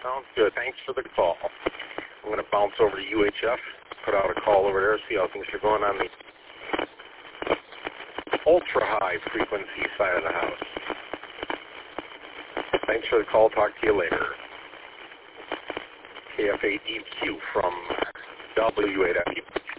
Sounds good. Thanks for the call. I'm going to bounce over to UHF, put out a call over there, see how things are going on the ultra-high frequency side of the house. Thanks for the call. Talk to you later. KF8EQ from WAW.